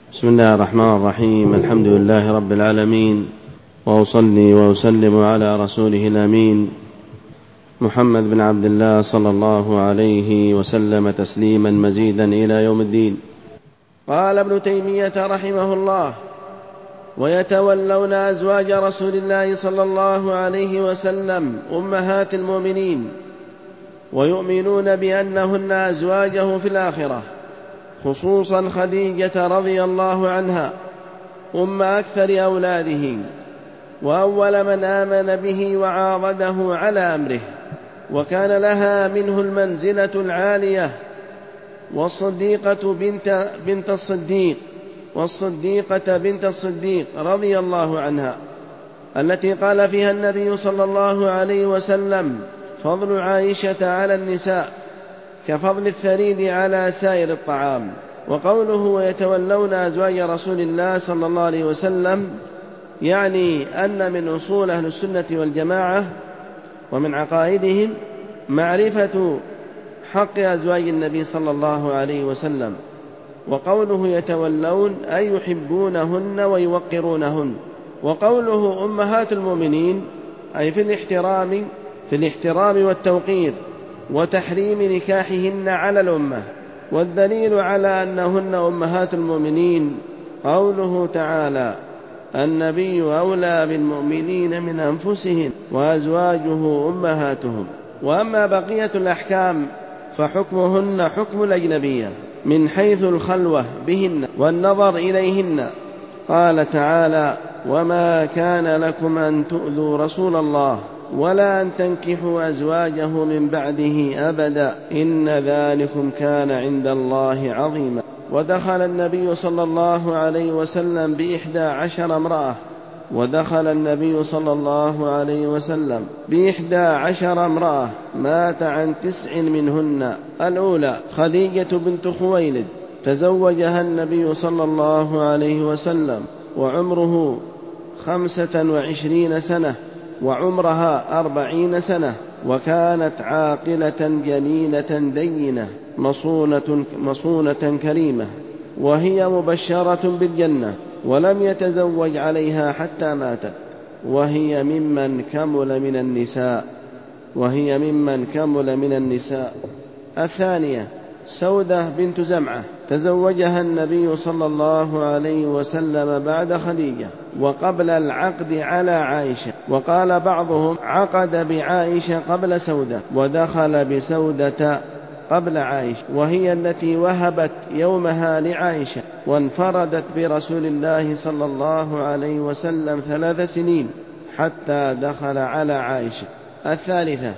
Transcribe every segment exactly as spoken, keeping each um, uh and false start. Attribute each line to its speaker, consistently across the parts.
Speaker 1: بسم الله الرحمن الرحيم. الحمد لله رب العالمين، وأصلي وأسلم على رسوله الأمين محمد بن عبد الله صلى الله عليه وسلم تسليما مزيدا إلى يوم الدين.
Speaker 2: قال ابن تيمية رحمه الله: ويتولون أزواج رسول الله صلى الله عليه وسلم أمهات المؤمنين، ويؤمنون بأنهن أزواجه في الآخرة، خصوصا خديجة رضي الله عنها أم أكثر أولاده، وأول من آمن به وعاضده على أمره، وكان لها منه المنزلة العالية. والصديقة بنت, بنت الصديق والصديقة بنت الصديق رضي الله عنها، التي قال فيها النبي صلى الله عليه وسلم: فضل عائشة على النساء كفضل الثريد على سائر الطعام. وقوله ويتولون أزواج رسول الله صلى الله عليه وسلم يعني أن من أصول أهل السنة والجماعة ومن عقائدهم معرفة حق أزواج النبي صلى الله عليه وسلم. وقوله يتولون أي يحبونهن ويوقرونهن. وقوله أمهات المؤمنين أي في الاحترام في الاحترام والتوقير وتحريم نكاحهن على الأمة. والدليل على أنهن أمهات المؤمنين قوله تعالى: النبي أولى بالمؤمنين من أنفسهم وأزواجه أمهاتهم. وأما بقية الأحكام فحكمهن حكم الأجنبية من حيث الخلوة بهن والنظر إليهن. قال تعالى: وما كان لكم أن تؤذوا رسول الله ولا أن تنكحوا أزواجه من بعده أبدا إن ذلكم كان عند الله عظيما. ودخل النبي صلى الله عليه وسلم بإحدى عشر امرأة ودخل النبي صلى الله عليه وسلم بإحدى عشر امرأة مات عن تسع منهن. الأولى خديجة بنت خويلد، تزوجها النبي صلى الله عليه وسلم وعمره خمسة وعشرين سنة وعمرها أربعين سنة، وكانت عاقلة جليلة دينة مصونة, مصونة كريمة، وهي مبشرة بالجنة، ولم يتزوج عليها حتى ماتت، وهي ممن كمل من النساء وهي ممن كمل من النساء. الثانية سودة بنت زمعة، تزوجها النبي صلى الله عليه وسلم بعد خديجة وقبل العقد على عائشة، وقال بعضهم عقد بعائشة قبل سودة ودخل بسودة قبل عائشة، وهي التي وهبت يومها لعائشة، وانفردت برسول الله صلى الله عليه وسلم ثلاث سنين حتى دخل على عائشة. الثالثة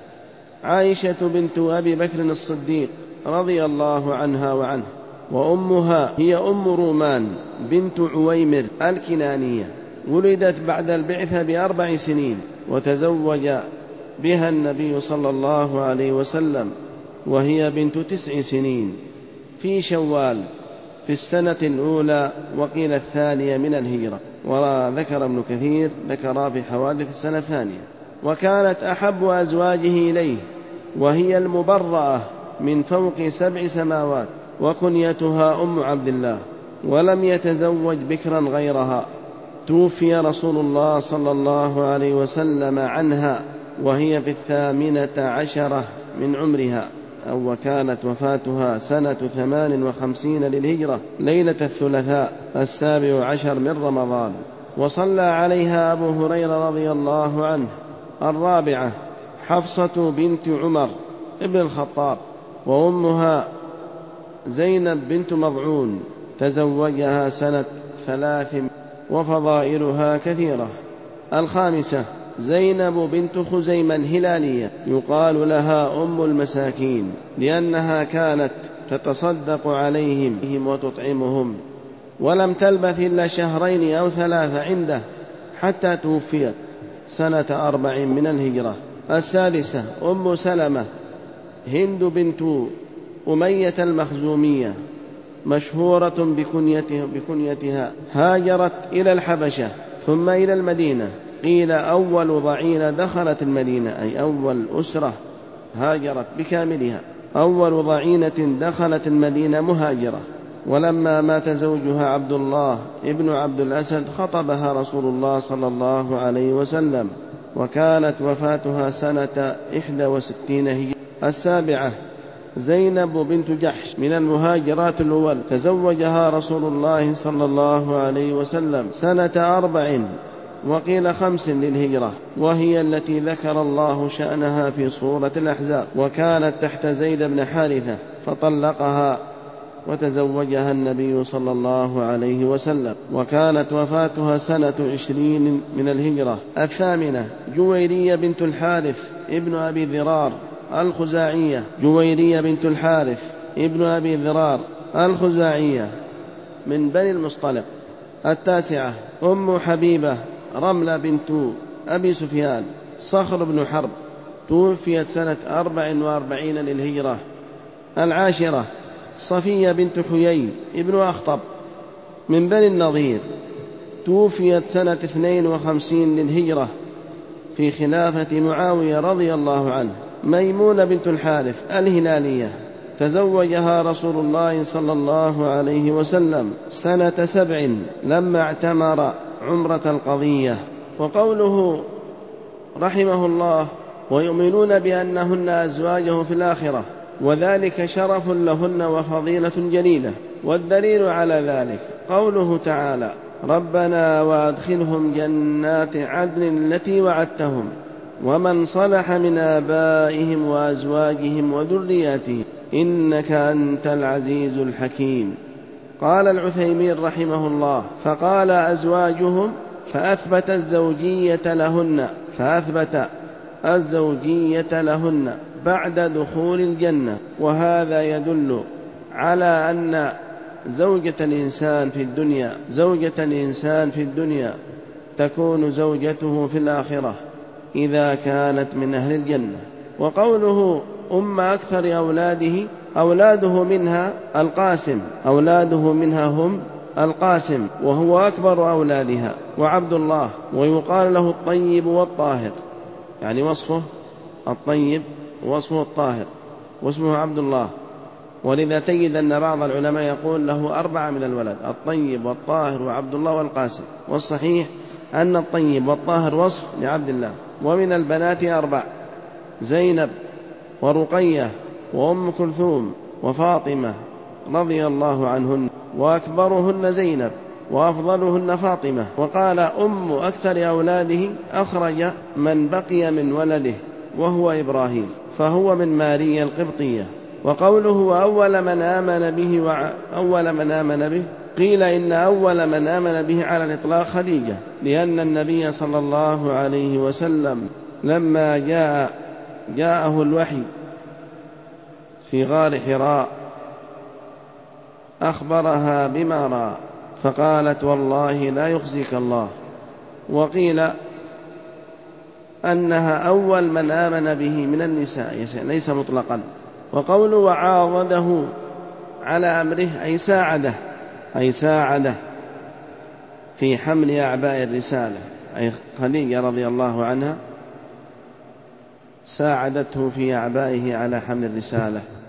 Speaker 2: عائشة بنت أبي بكر الصديق رضي الله عنها وعنه، وأمها هي أم رومان بنت عويمر الكنانية، ولدت بعد البعثة بأربع سنين، وتزوج بها النبي صلى الله عليه وسلم وهي بنت تسع سنين في شوال في السنة الأولى وقيل الثانية من الهجرة. وذكر ابن كثير ذكر في حوادث السنة الثانية. وكانت أحب أزواجه إليه، وهي المبرأة من فوق سبع سماوات، وكنيتها أم عبد الله، ولم يتزوج بكرا غيرها. توفي رسول الله صلى الله عليه وسلم عنها وهي في الثامنة عشرة من عمرها، أو وكانت وفاتها سنة ثمان وخمسين للهجرة ليلة الثلاثاء السابع عشر من رمضان. وصلى عليها أبو هريرة رضي الله عنه. الرابعة حفصة بنت عمر ابن الخطاب، وأمها زينب بنت مضعون، تزوجها سنة ثلاث، وفضائلها كثيرة. الخامسة زينب بنت خزيمة الهلالية، يقال لها أم المساكين لأنها كانت تتصدق عليهم وتطعمهم، ولم تلبث إلا شهرين أو ثلاثة عنده حتى توفيت سنة أربع من الهجرة. السادسة أم سلمة هند بنت أمية المخزومية، مشهورة بكنيتها, بكنيتها هاجرت إلى الحبشة ثم إلى المدينة. قيل أول ضعينة دخلت المدينة، أي أول أسرة هاجرت بكاملها، أول ضعينة دخلت المدينة مهاجرة. ولما مات زوجها عبد الله ابن عبد الأسد خطبها رسول الله صلى الله عليه وسلم، وكانت وفاتها سنة إحدى وستين هجرية. السابعة زينب بنت جحش من المهاجرات الأول، تزوجها رسول الله صلى الله عليه وسلم سنة أربع وقيل خمس للهجرة، وهي التي ذكر الله شأنها في سورة الأحزاب، وكانت تحت زيد بن حارثة فطلقها وتزوجها النبي صلى الله عليه وسلم، وكانت وفاتها سنة عشرين من الهجرة. الثامنة جويرية بنت الحارث ابن أبي ذرار الخزاعية، جويرية بنت الحارث ابن أبي ذرار الخزاعية من بني المصطلق. التاسعة أم حبيبة رملة بنت أبي سفيان صخر بن حرب، توفيت سنة أربع وأربعين للهجرة. العاشرة صفية بنت حيي ابن أخطب من بني النضير، توفيت سنة اثنين وخمسين للهجرة في خلافة معاوية رضي الله عنه. ميمونة بنت الحارث الهلالية، تزوجها رسول الله صلى الله عليه وسلم سنة سبع لما اعتمر عمرة القضية. وقوله رحمه الله ويؤمنون بأنهن أزواجه في الآخرة، وذلك شرف لهن وفضيلة جليلة. والدليل على ذلك قوله تعالى ربنا وأدخلهم جنات عدن التي وعدتهم ومن صلح من آبائهم وأزواجهم وذرياتهم إنك أنت العزيز الحكيم. قال العثيمين رحمه الله فقال أزواجهم فأثبت الزوجية لهن فأثبت الزوجية لهن بعد دخول الجنة. وهذا يدل على أن زوجة الإنسان في الدنيا زوجة الإنسان في الدنيا تكون زوجته في الآخرة إذا كانت من أهل الجنة. وقوله أم أكثر أولاده أولاده منها القاسم أولاده منها هم القاسم وهو أكبر أولادها وعبد الله، ويقال له الطيب والطاهر، يعني وصفه الطيب ووصفه الطاهر واسمه عبد الله. ولذا تجد أن بعض العلماء يقول له أربعة من الولد: الطيب والطاهر وعبد الله والقاسم. والصحيح أن الطيب والطاهر وصف لعبد الله. ومن البنات أربع: زينب ورقية وأم كلثوم وفاطمة رضي الله عنهن، وأكبرهن زينب وأفضلهن فاطمة. وقال أم أكثر أولاده أخرج من بقي من ولده وهو إبراهيم، فهو من ماريا القبطية. وقوله وأول من آمن به وأول من آمن به قيل إن أول من آمن به على الإطلاق خديجة، لأن النبي صلى الله عليه وسلم لما جاء جاءه الوحي في غار حراء أخبرها بما رأى فقالت والله لا يخزيك الله. وقيل أنها أول من آمن به من النساء ليس مطلقا. وقول وعاضده على أمره أي ساعده أي ساعده في حمل أعباء الرسالة، أي خديجة رضي الله عنها ساعدته في أعبائه على حمل الرسالة.